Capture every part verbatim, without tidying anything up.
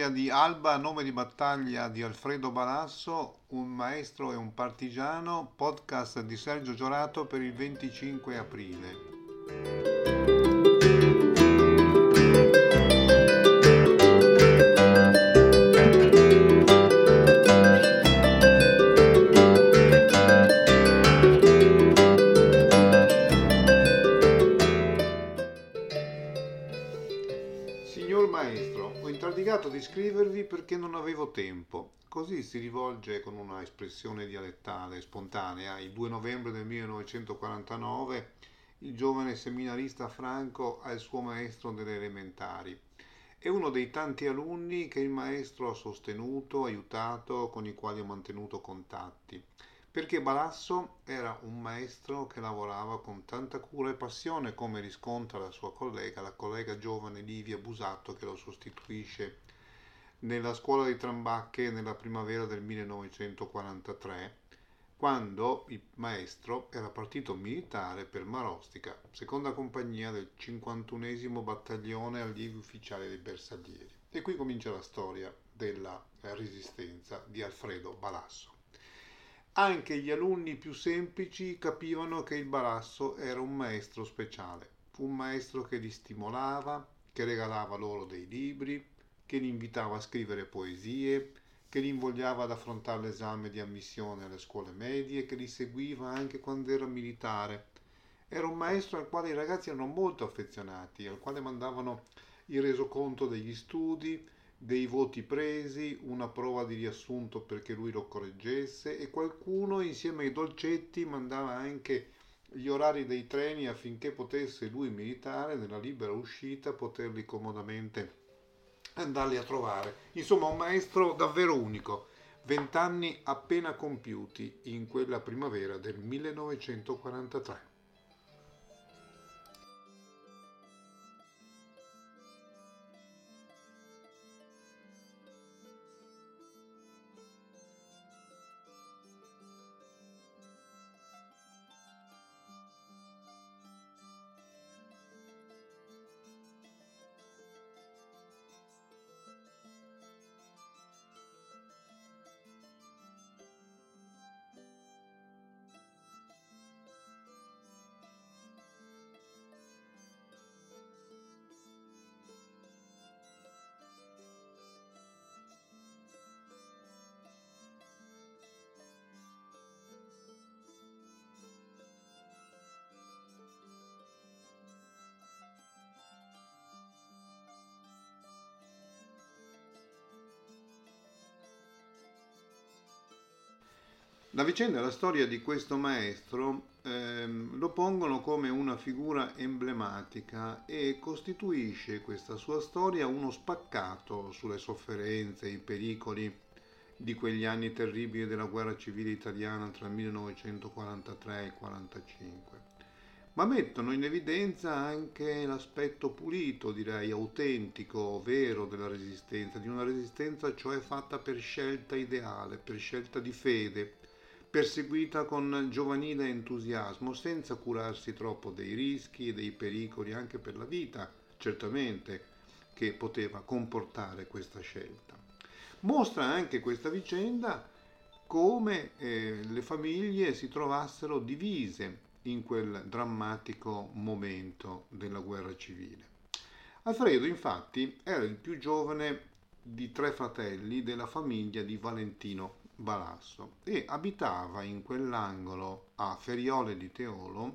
di Alba, nome di battaglia di Alfredo Balasso, un maestro e un partigiano, podcast di Sergio Giorato per il venticinque aprile. Signor maestro, ho intardigato di scrivervi perché non avevo tempo. Così si rivolge con una espressione dialettale spontanea il due novembre del millenovecentoquarantanove il giovane seminarista Franco al suo maestro delle elementari. È uno dei tanti alunni che il maestro ha sostenuto, aiutato, con i quali ha mantenuto contatti. Perché Balasso era un maestro che lavorava con tanta cura e passione, come riscontra la sua collega, la collega giovane Livia Busato, che lo sostituisce nella scuola di Trambacche nella primavera del millenovecentoquarantatré, quando il maestro era partito militare per Marostica, seconda compagnia del cinquantunesimo battaglione allievi ufficiali dei Bersaglieri. E qui comincia la storia della resistenza di Alfredo Balasso. Anche gli alunni più semplici capivano che il Balasso era un maestro speciale, un maestro che li stimolava, che regalava loro dei libri, che li invitava a scrivere poesie, che li invogliava ad affrontare l'esame di ammissione alle scuole medie, che li seguiva anche quando era militare. Era un maestro al quale i ragazzi erano molto affezionati, al quale mandavano il resoconto degli studi, dei voti presi, una prova di riassunto perché lui lo correggesse, e qualcuno insieme ai dolcetti mandava anche gli orari dei treni affinché potesse lui militare nella libera uscita poterli comodamente andarli a trovare. Insomma, un maestro davvero unico, vent'anni appena compiuti in quella primavera del millenovecentoquarantatré. La vicenda e la storia di questo maestro ehm, lo pongono come una figura emblematica e costituisce questa sua storia uno spaccato sulle sofferenze e i pericoli di quegli anni terribili della guerra civile italiana tra il millenovecentoquarantatré e il quarantacinque. Ma mettono in evidenza anche l'aspetto pulito, direi autentico, vero della resistenza, di una resistenza cioè fatta per scelta ideale, per scelta di fede, perseguita con giovanile entusiasmo, senza curarsi troppo dei rischi e dei pericoli anche per la vita, certamente, che poteva comportare questa scelta. Mostra anche questa vicenda come eh, le famiglie si trovassero divise in quel drammatico momento della guerra civile. Alfredo, infatti, era il più giovane di tre fratelli della famiglia di Valentino Balasso e abitava in quell'angolo a Feriole di Teolo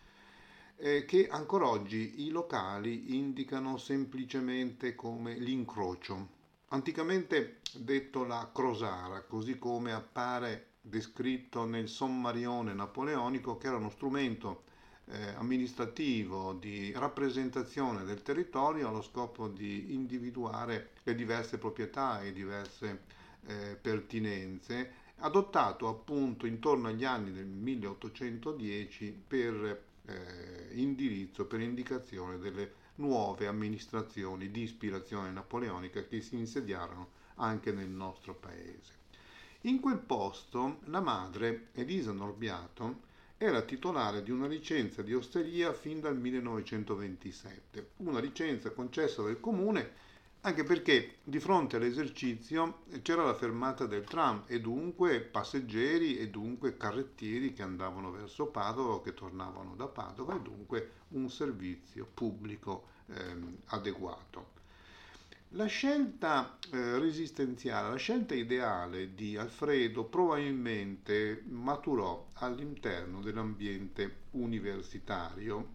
eh, che ancora oggi i locali indicano semplicemente come l'incrocio, anticamente detto la Crosara, così come appare descritto nel sommarione napoleonico, che era uno strumento eh, amministrativo di rappresentazione del territorio allo scopo di individuare le diverse proprietà e diverse Eh, pertinenze, adottato appunto intorno agli anni del milleottocentodieci per eh, indirizzo, per indicazione delle nuove amministrazioni di ispirazione napoleonica che si insediarono anche nel nostro paese. In quel posto la madre, Elisa Norbiato, era titolare di una licenza di osteria fin dal millenovecentoventisette, una licenza concessa dal comune anche perché di fronte all'esercizio c'era la fermata del tram e dunque passeggeri e dunque carrettieri che andavano verso Padova o che tornavano da Padova e dunque un servizio pubblico ehm, adeguato. La scelta eh, resistenziale, la scelta ideale di Alfredo probabilmente maturò all'interno dell'ambiente universitario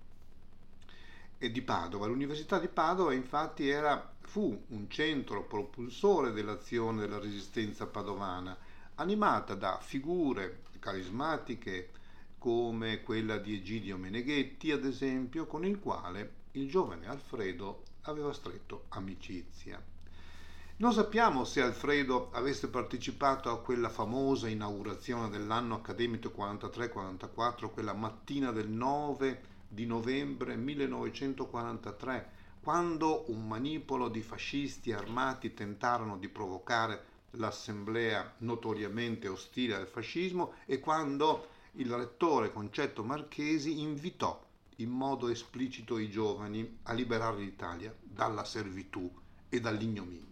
e di Padova. L'Università di Padova infatti era, fu un centro propulsore dell'azione della resistenza padovana, animata da figure carismatiche come quella di Egidio Meneghetti, ad esempio, con il quale il giovane Alfredo aveva stretto amicizia. Non sappiamo se Alfredo avesse partecipato a quella famosa inaugurazione dell'anno accademico quarantatré quarantaquattro, quella mattina del nove di novembre millenovecentoquarantatré, quando un manipolo di fascisti armati tentarono di provocare l'assemblea notoriamente ostile al fascismo e quando il rettore Concetto Marchesi invitò in modo esplicito i giovani a liberare l'Italia dalla servitù e dall'ignominia.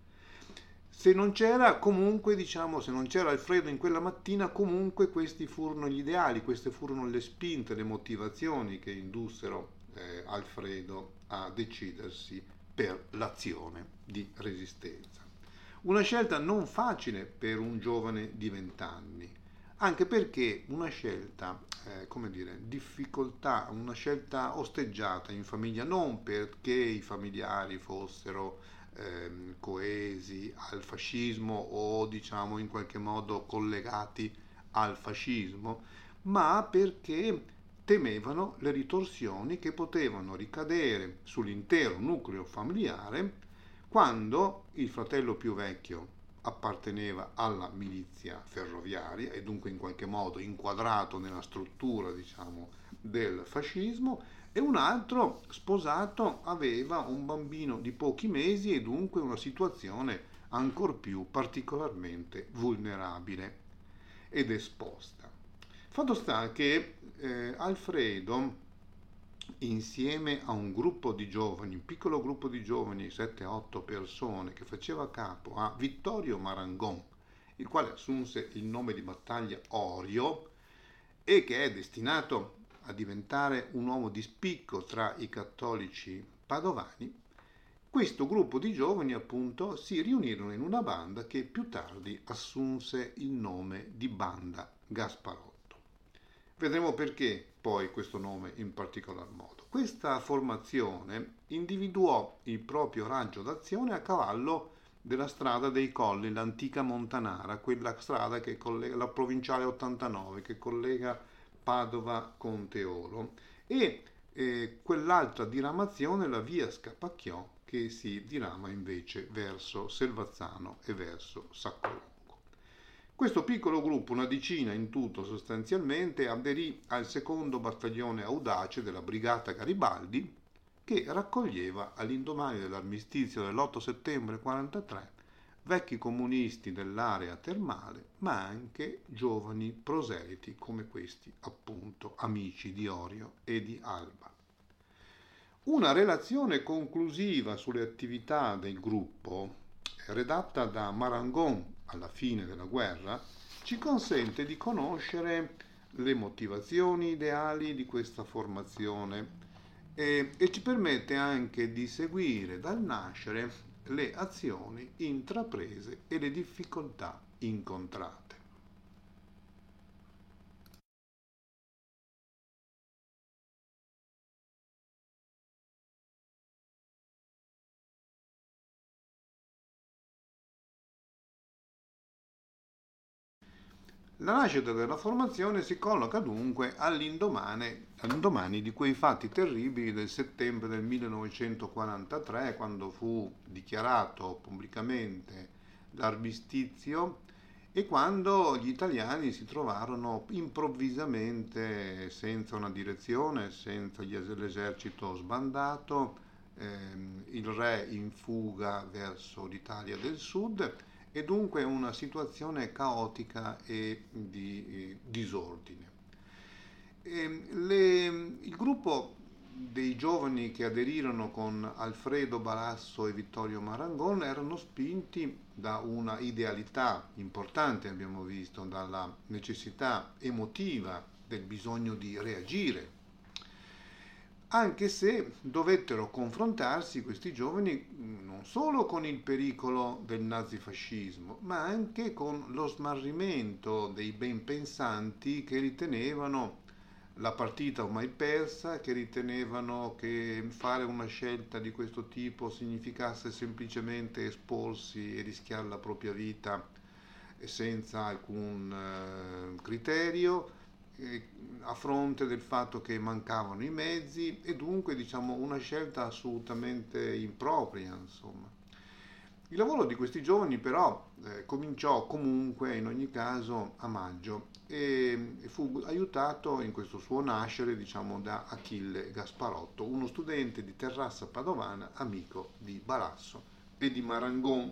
Se non c'era comunque, diciamo, se non c'era Alfredo in quella mattina, comunque questi furono gli ideali, queste furono le spinte, le motivazioni che indussero eh, Alfredo a decidersi per l'azione di resistenza. Una scelta non facile per un giovane di vent'anni, anche perché una scelta, eh, come dire, difficoltà, una scelta osteggiata in famiglia, non perché i familiari fossero ehm, coesi al fascismo o diciamo in qualche modo collegati al fascismo, ma perché temevano le ritorsioni che potevano ricadere sull'intero nucleo familiare quando il fratello più vecchio apparteneva alla milizia ferroviaria e dunque in qualche modo inquadrato nella struttura, diciamo, del fascismo, e un altro sposato aveva un bambino di pochi mesi e dunque una situazione ancor più particolarmente vulnerabile ed esposta. Fatto sta che eh, Alfredo, insieme a un gruppo di giovani, un piccolo gruppo di giovani, sette otto persone, che faceva capo a Vittorio Marangon, il quale assunse il nome di battaglia Orio e che è destinato a diventare un uomo di spicco tra i cattolici padovani, questo gruppo di giovani appunto si riunirono in una banda che più tardi assunse il nome di Banda Gasparotto. Vedremo perché poi questo nome in particolar modo. Questa formazione individuò il proprio raggio d'azione a cavallo della strada dei Colli, l'antica Montanara, quella strada che collega la provinciale ottantanove che collega Padova con Teolo, e eh, quell'altra diramazione, la via Scapacchiò, che si dirama invece verso Selvazzano e verso Saccolongo. Questo piccolo gruppo, una decina in tutto sostanzialmente, aderì al secondo battaglione audace della Brigata Garibaldi, che raccoglieva all'indomani dell'armistizio dell'otto settembre quarantatré vecchi comunisti dell'area termale, ma anche giovani proseliti come questi, appunto, amici di Orio e di Alba. Una relazione conclusiva sulle attività del gruppo, redatta da Marangon alla fine della guerra, ci consente di conoscere le motivazioni ideali di questa formazione e, e ci permette anche di seguire dal nascere le azioni intraprese e le difficoltà incontrate. La nascita della formazione si colloca dunque all'indomani, all'indomani di quei fatti terribili del settembre del millenovecentoquarantatré, quando fu dichiarato pubblicamente l'armistizio e quando gli italiani si trovarono improvvisamente senza una direzione, senza l'esercito sbandato, ehm, il re in fuga verso l'Italia del Sud, e dunque una situazione caotica e di eh, disordine. E le, il gruppo dei giovani che aderirono con Alfredo Balasso e Vittorio Marangon erano spinti da una idealità importante, abbiamo visto, dalla necessità emotiva del bisogno di reagire, anche se dovettero confrontarsi questi giovani non solo con il pericolo del nazifascismo, ma anche con lo smarrimento dei ben pensanti che ritenevano la partita ormai persa, che ritenevano che fare una scelta di questo tipo significasse semplicemente esporsi e rischiare la propria vita senza alcun eh, criterio, eh, a fronte del fatto che mancavano i mezzi, e dunque diciamo una scelta assolutamente impropria, insomma. Il lavoro di questi giovani però eh, cominciò comunque in ogni caso a maggio e fu aiutato in questo suo nascere, diciamo, da Achille Gasparotto, uno studente di Terrassa Padovana, amico di Balasso e di Marangon.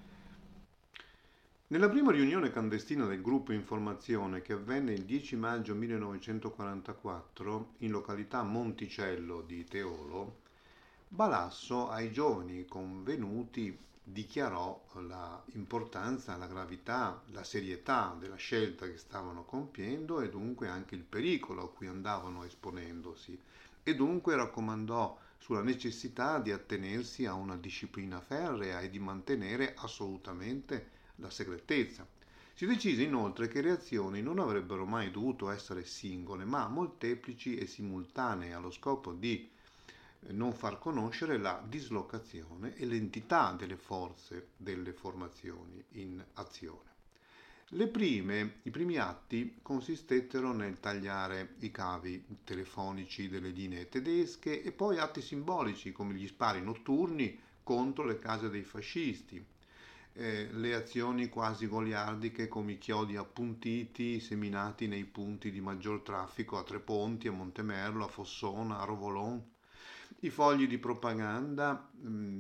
Nella prima riunione clandestina del gruppo Informazione, che avvenne il dieci maggio millenovecentoquarantaquattro in località Monticello di Teolo, Balasso ai giovani convenuti dichiarò la importanza, la gravità, la serietà della scelta che stavano compiendo e dunque anche il pericolo a cui andavano esponendosi, e dunque raccomandò sulla necessità di attenersi a una disciplina ferrea e di mantenere assolutamente la segretezza. Si decise inoltre che le azioni non avrebbero mai dovuto essere singole, ma molteplici e simultanee, allo scopo di non far conoscere la dislocazione e l'entità delle forze delle formazioni in azione. Le prime, I primi atti consistettero nel tagliare i cavi telefonici delle linee tedesche e poi atti simbolici come gli spari notturni contro le case dei fascisti, eh, le azioni quasi goliardiche come i chiodi appuntiti seminati nei punti di maggior traffico a Treponti, a Montemerlo, a Fossona, a Rovolon, i fogli di propaganda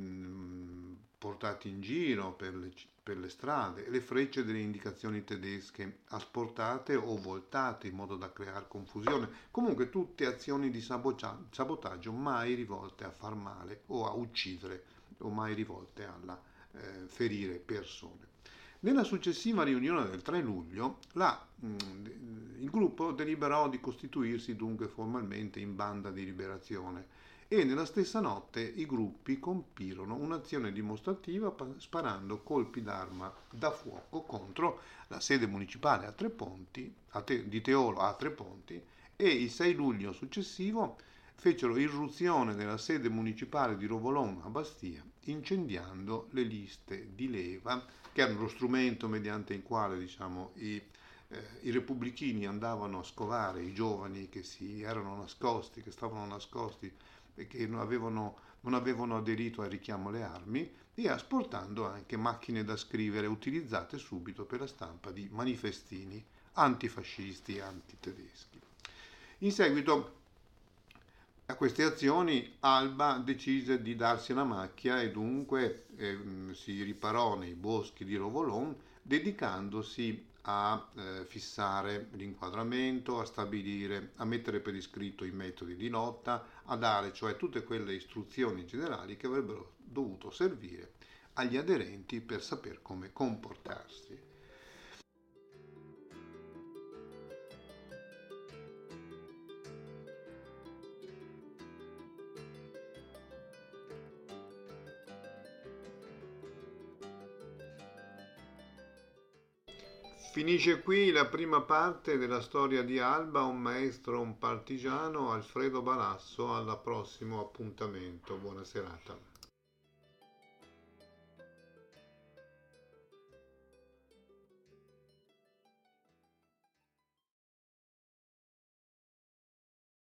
mh, portati in giro per le, per le strade, le frecce delle indicazioni tedesche asportate o voltate in modo da creare confusione, comunque tutte azioni di sabotaggio mai rivolte a far male o a uccidere o mai rivolte a eh, ferire persone. Nella successiva riunione del tre luglio la, mh, il gruppo deliberò di costituirsi dunque formalmente in banda di liberazione, e nella stessa notte i gruppi compirono un'azione dimostrativa sparando colpi d'arma da fuoco contro la sede municipale a Treponti, a Te, di Teolo a Treponti, e il sei luglio successivo fecero irruzione nella sede municipale di Rovolon a Bastia, incendiando le liste di leva, che erano lo strumento mediante il quale, diciamo, i, eh, i repubblichini andavano a scovare i giovani che si erano nascosti, che stavano nascosti e che non avevano, non avevano aderito al richiamo alle armi, e asportando anche macchine da scrivere utilizzate subito per la stampa di manifestini antifascisti e antitedeschi. In seguito a queste azioni Alba decise di darsi una macchia e dunque eh, si riparò nei boschi di Rovolon, dedicandosi a eh, fissare l'inquadramento, a stabilire, a mettere per iscritto i metodi di lotta, a dare cioè tutte quelle istruzioni generali che avrebbero dovuto servire agli aderenti per saper come comportarsi. Finisce qui la prima parte della storia di Alba, un maestro, un partigiano, Alfredo Balasso. Al prossimo appuntamento. Buona serata.